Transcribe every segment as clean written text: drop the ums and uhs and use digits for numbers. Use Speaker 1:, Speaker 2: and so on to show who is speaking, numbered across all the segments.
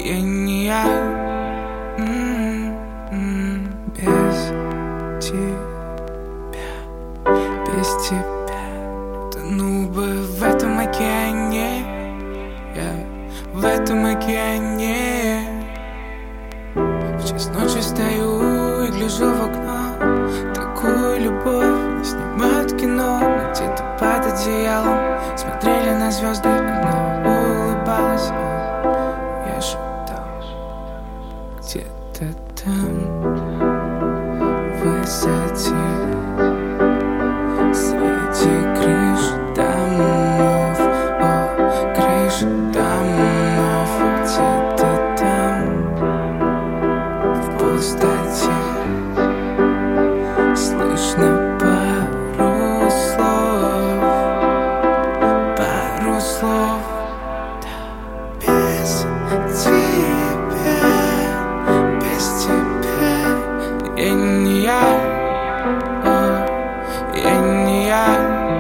Speaker 1: Я не я, без тебя, без тебя. Тону бы в этом океане, в этом океане. В час ночи стою и гляжу в окно. Такую любовь не снимают в кино. Мы где-то под одеялом смотрели на звезды, она улыбалась. Я шептал, где-то там, в высоте, среди крыш домов, крыш домов, где-то там, в пустоте, слышно пару слов, без тебя, без тебя. Я не я, я не я,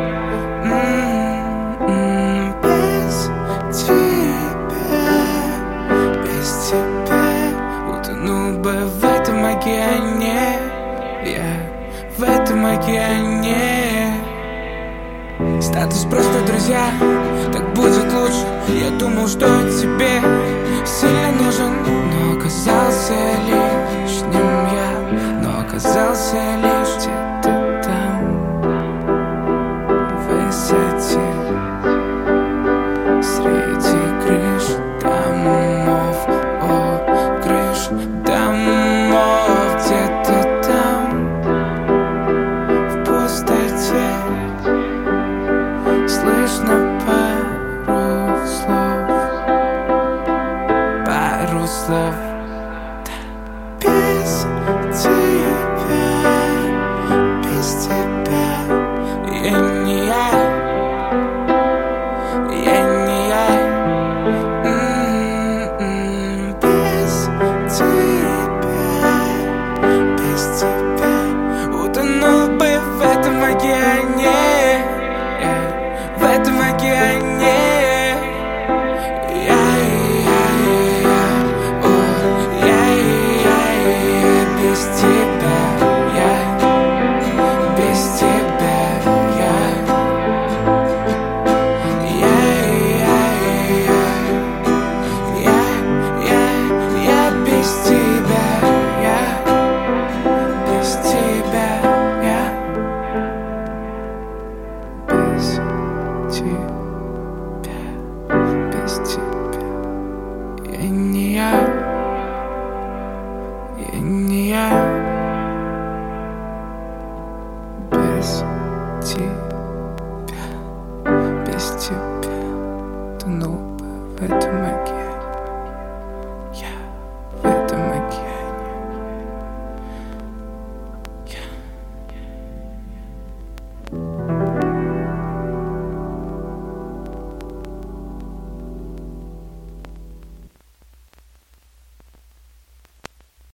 Speaker 1: без тебя, без тебя. Утонул бы в этом океане, в этом океане. Статус просто друзья, так будет лучше. Я думал, что тебе сильно нужен, но оказался лишним я, но оказался лишь где-то там, в высоте, среди крыш домов, крыш домов, где-то там, в пустоте, слышно пару слов, без тебя, без тебя. Я не я, я не я, без тебя, без тебя. Утонул бы в этом океане, в этом океане. Без тебя, без тебя, я без тебя, без тебя, без тебя, без тебя. Я не